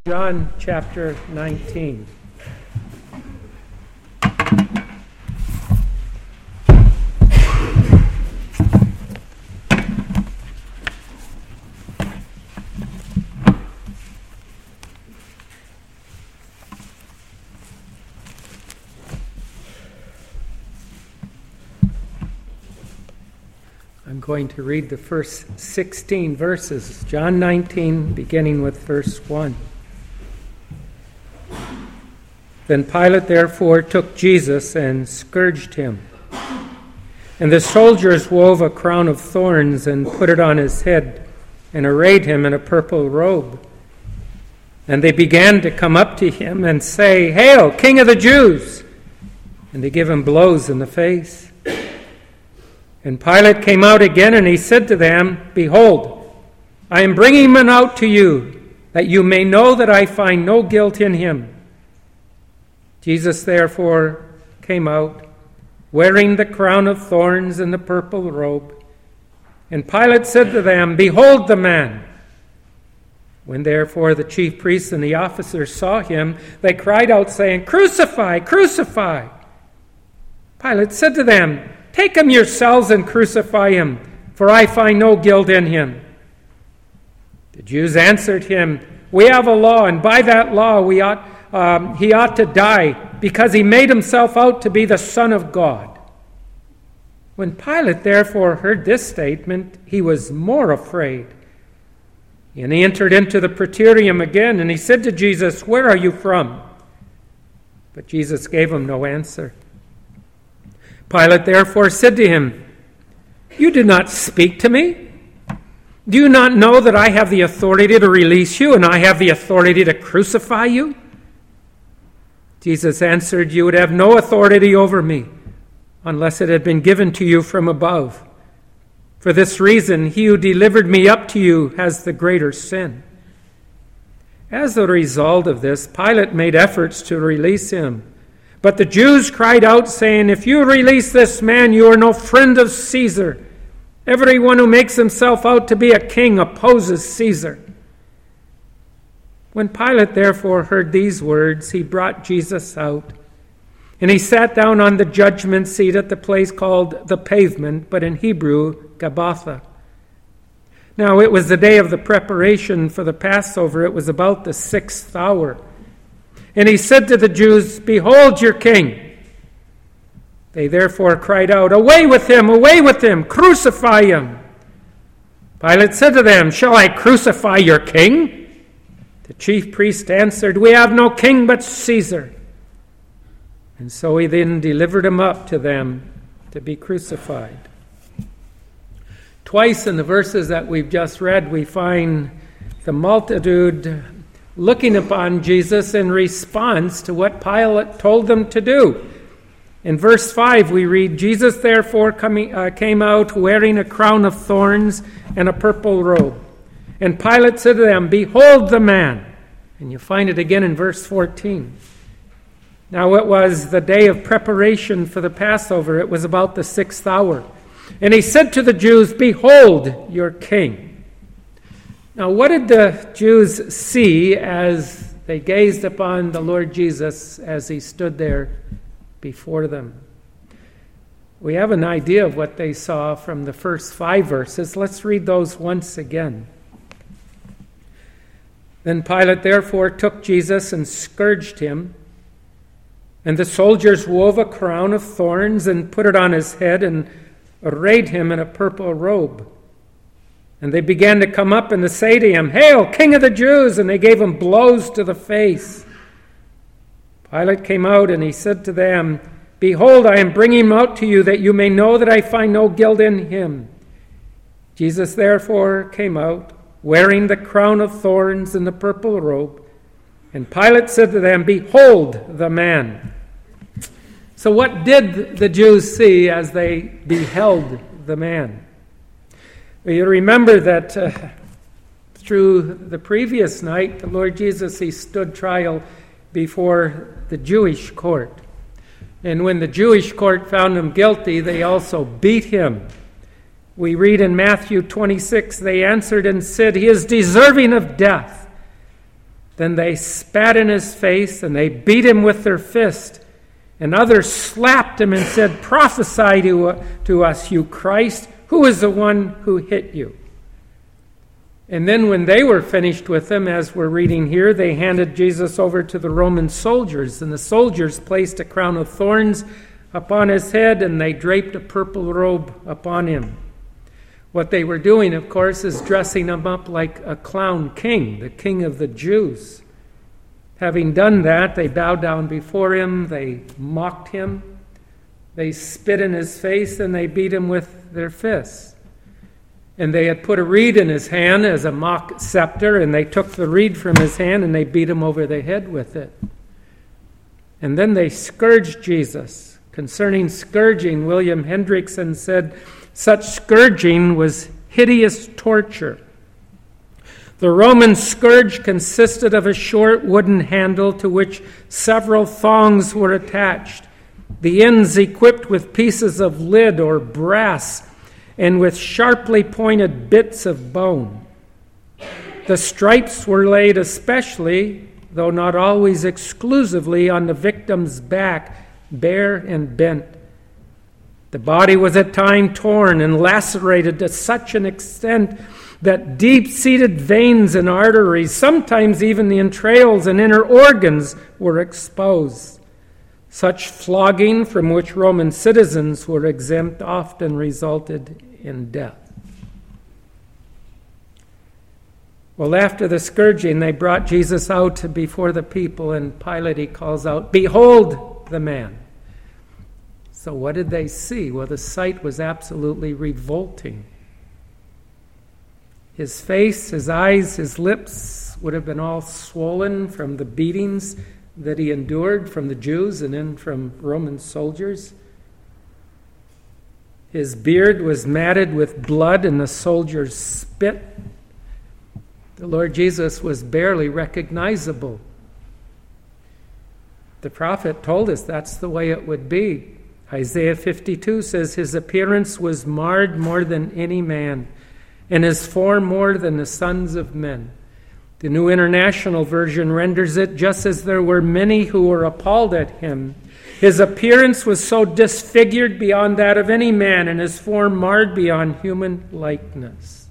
John chapter 19. I'm going to read the first 16 verses. John 19, beginning with verse 1. Then Pilate therefore took Jesus and scourged him. And the soldiers wove a crown of thorns and put it on his head and arrayed him in a purple robe. And they began to come up to him and say, "Hail, King of the Jews!" And to give him blows in the face. And Pilate came out again and he said to them, "Behold, I am bringing him out to you, that you may know that I find no guilt in him." Jesus therefore came out, wearing the crown of thorns and the purple robe. And Pilate said to them, "Behold the man." When therefore the chief priests and the officers saw him, they cried out, saying, "Crucify, crucify!" Pilate said to them, "Take him yourselves and crucify him, for I find no guilt in him." The Jews answered him, "We have a law, and by that law he ought to die, because he made himself out to be the Son of God." When Pilate therefore heard this statement, he was more afraid. And he entered into the praetorium again, and he said to Jesus, "Where are you from?" But Jesus gave him no answer. Pilate therefore said to him, "You do not speak to me? Do you not know that I have the authority to release you, and I have the authority to crucify you?" Jesus answered, "You would have no authority over me, unless it had been given to you from above. For this reason, he who delivered me up to you has the greater sin." As a result of this, Pilate made efforts to release him. But the Jews cried out, saying, "If you release this man, you are no friend of Caesar. Everyone who makes himself out to be a king opposes Caesar." When Pilate therefore heard these words, he brought Jesus out, and he sat down on the judgment seat at the place called the Pavement, but in Hebrew, Gabbatha. Now it was the day of the preparation for the Passover. It was about the 6th hour. And he said to the Jews, "Behold your king." They therefore cried out, away with him, crucify him." Pilate said to them, "Shall I crucify your king?" The chief priest answered, "We have no king but Caesar." And so he then delivered him up to them to be crucified. Twice in the verses that we've just read, we find the multitude looking upon Jesus in response to what Pilate told them to do. In verse 5 we read, "Jesus therefore came out wearing a crown of thorns and a purple robe. And Pilate said to them, 'Behold the man.'" And you find it again in verse 14. Now it was the day of preparation for the Passover. It was about the 6th hour. And he said to the Jews, "Behold your king." Now, what did the Jews see as they gazed upon the Lord Jesus as he stood there before them? We have an idea of what they saw from the first 5 verses. Let's read those once again. Then Pilate therefore took Jesus and scourged him. And the soldiers wove a crown of thorns and put it on his head and arrayed him in a purple robe. And they began to come up and to say to him, "Hail, King of the Jews!" And they gave him blows to the face. Pilate came out and he said to them, "Behold, I am bringing him out to you, that you may know that I find no guilt in him." Jesus therefore came out, wearing the crown of thorns and the purple robe. And Pilate said to them, "Behold the man." So what did the Jews see as they beheld the man? You remember that through the previous night, the Lord Jesus, he stood trial before the Jewish court. And when the Jewish court found him guilty, they also beat him. We read in Matthew 26, they answered and said, "He is deserving of death." Then they spat in his face, and they beat him with their fist. And others slapped him and said, "Prophesy to us, you Christ. Who is the one who hit you?" And then when they were finished with him, as we're reading here, they handed Jesus over to the Roman soldiers. And the soldiers placed a crown of thorns upon his head, and they draped a purple robe upon him. What they were doing, of course, is dressing him up like a clown king, the king of the Jews. Having done that, they bowed down before him, they mocked him, they spit in his face, and they beat him with their fists. And they had put a reed in his hand as a mock scepter, and they took the reed from his hand and they beat him over the head with it. And then they scourged Jesus. Concerning scourging, William Hendrickson said, "Such scourging was hideous torture. The Roman scourge consisted of a short wooden handle to which several thongs were attached, the ends equipped with pieces of lead or brass and with sharply pointed bits of bone. The stripes were laid especially, though not always exclusively, on the victim's back, bare and bent. The body was at times torn and lacerated to such an extent that deep-seated veins and arteries, sometimes even the entrails and inner organs, were exposed. Such flogging, from which Roman citizens were exempt, often resulted in death." Well, after the scourging, they brought Jesus out before the people, and Pilate, he calls out, "Behold the man." So what did they see? Well, the sight was absolutely revolting. His face, his eyes, his lips would have been all swollen from the beatings that he endured from the Jews and then from Roman soldiers. His beard was matted with blood and the soldiers' spit. The Lord Jesus was barely recognizable. The prophet told us that's the way it would be. Isaiah 52 says, "His appearance was marred more than any man, and his form more than the sons of men." The New International Version renders it, "Just as there were many who were appalled at him, his appearance was so disfigured beyond that of any man, and his form marred beyond human likeness."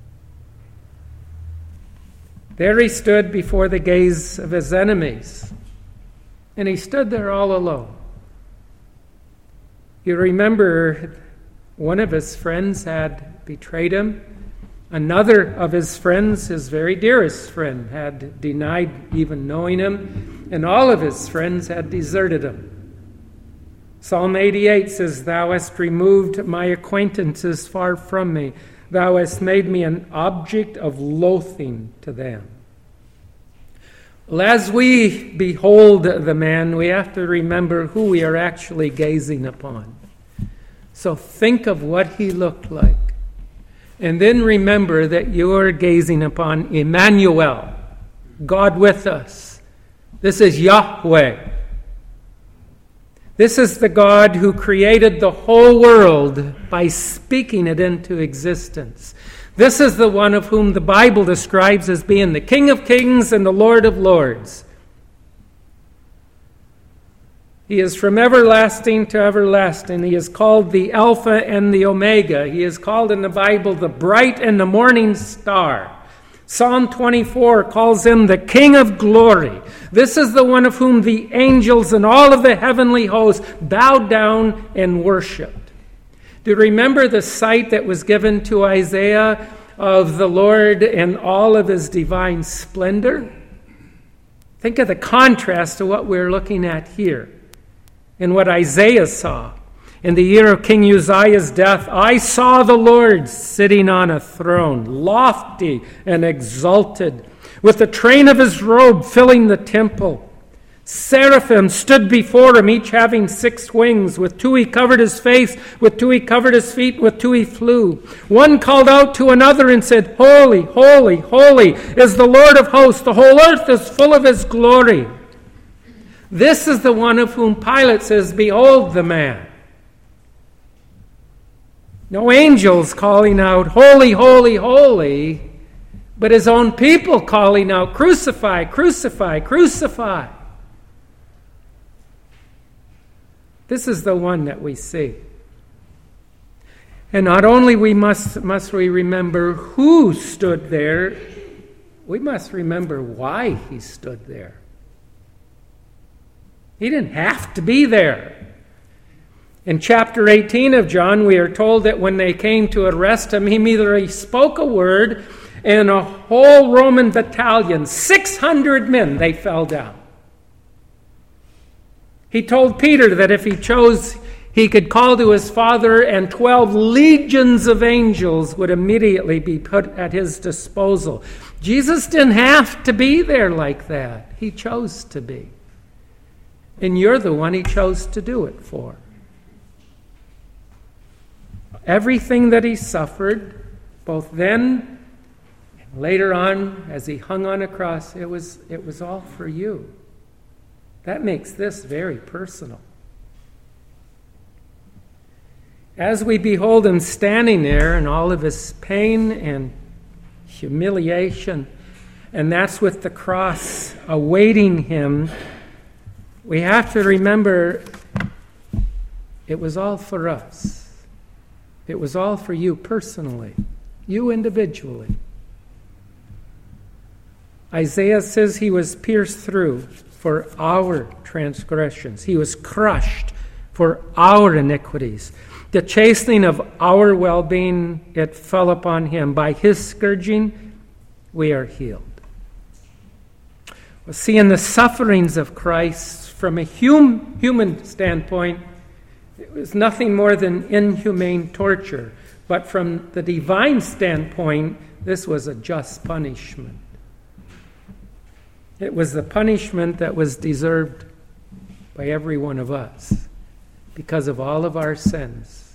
There he stood before the gaze of his enemies, and he stood there all alone. You remember one of his friends had betrayed him. Another of his friends, his very dearest friend, had denied even knowing him, and all of his friends had deserted him. Psalm 88 says, "Thou hast removed my acquaintances far from me. Thou hast made me an object of loathing to them." Well, as we behold the man, we have to remember who we are actually gazing upon. So think of what he looked like. And then remember that you are gazing upon Emmanuel, God with us. This is Yahweh. This is the God who created the whole world by speaking it into existence. This is the one of whom the Bible describes as being the King of Kings and the Lord of Lords. He is from everlasting to everlasting. He is called the Alpha and the Omega. He is called in the Bible the bright and the morning star. Psalm 24 calls him the King of glory. This is the one of whom the angels and all of the heavenly hosts bowed down and worshipped. Do you remember the sight that was given to Isaiah of the Lord and all of his divine splendor? Think of the contrast to what we're looking at here. And what Isaiah saw. In the year of King Uzziah's death, I saw the Lord sitting on a throne, lofty and exalted, with the train of his robe filling the temple. Seraphim stood before him, each having 6 wings. With 2 he covered his face, with 2 he covered his feet, with 2 he flew. One called out to another and said, "Holy, holy, holy is the Lord of hosts. The whole earth is full of his glory." This is the one of whom Pilate says, "Behold the man." No angels calling out, "Holy, holy, holy," but his own people calling out, "Crucify, crucify, crucify." This is the one that we see. And not only must we remember who stood there, we must remember why he stood there. He didn't have to be there. In chapter 18 of John, we are told that when they came to arrest him, he immediately spoke a word, and a whole Roman battalion, 600 men, they fell down. He told Peter that if he chose, he could call to his Father, and 12 legions of angels would immediately be put at his disposal. Jesus didn't have to be there like that. He chose to be. And you're the one he chose to do it for. Everything that he suffered, both then and later on as he hung on a cross, it was all for you. That makes this very personal. As we behold him standing there in all of his pain and humiliation, and that's with the cross awaiting him, we have to remember it was all for us. It was all for you personally, you individually. Isaiah says he was pierced through for our transgressions. He was crushed for our iniquities. The chastening of our well-being, it fell upon him. By his scourging, we are healed. Well, see, in the sufferings of Christ, from a human standpoint, it was nothing more than inhumane torture. But from the divine standpoint, this was a just punishment. It was the punishment that was deserved by every one of us because of all of our sins.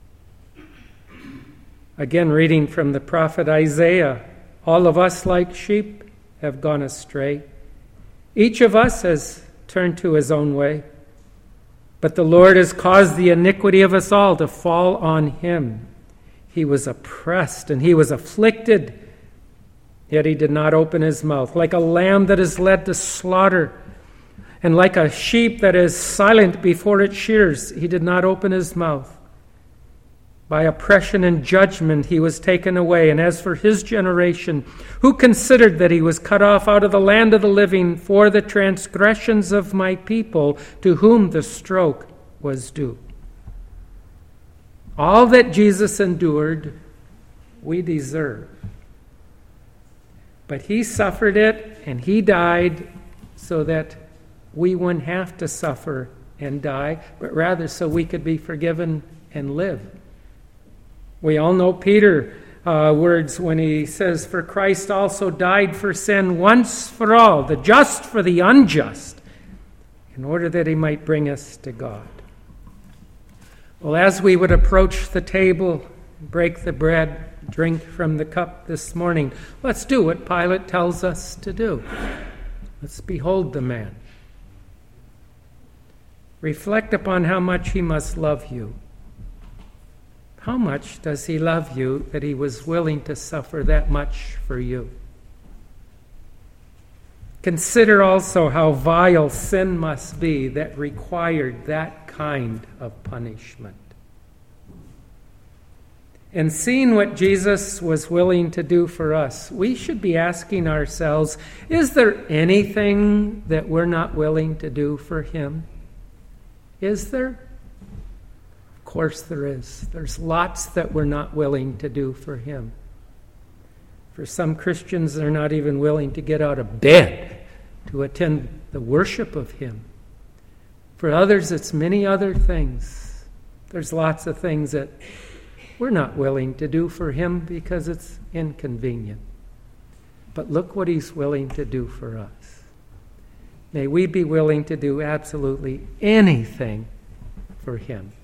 Again, reading from the prophet Isaiah, all of us like sheep have gone astray. Each of us has turned to his own way. But the Lord has caused the iniquity of us all to fall on him. He was oppressed and he was afflicted, yet he did not open his mouth. Like a lamb that is led to slaughter, and like a sheep that is silent before its shears, he did not open his mouth. By oppression and judgment he was taken away. And as for his generation, who considered that he was cut off out of the land of the living for the transgressions of my people, to whom the stroke was due? All that Jesus endured, we deserve. But he suffered it, and he died so that we wouldn't have to suffer and die, but rather so we could be forgiven and live. We all know Peter's words when he says, "For Christ also died for sin once for all, the just for the unjust, in order that he might bring us to God." Well, as we would approach the table, break the bread, drink from the cup this morning, let's do what Pilate tells us to do. Let's behold the man. Reflect upon how much he must love you. How much does he love you that he was willing to suffer that much for you? Consider also how vile sin must be that required that kind of punishment. And seeing what Jesus was willing to do for us, we should be asking ourselves, is there anything that we're not willing to do for him? Is there? Of course there is. There's lots that we're not willing to do for him. For some Christians, they're not even willing to get out of bed to attend the worship of him. For others, it's many other things. There's lots of things that we're not willing to do for him because it's inconvenient. But look what he's willing to do for us. May we be willing to do absolutely anything for him.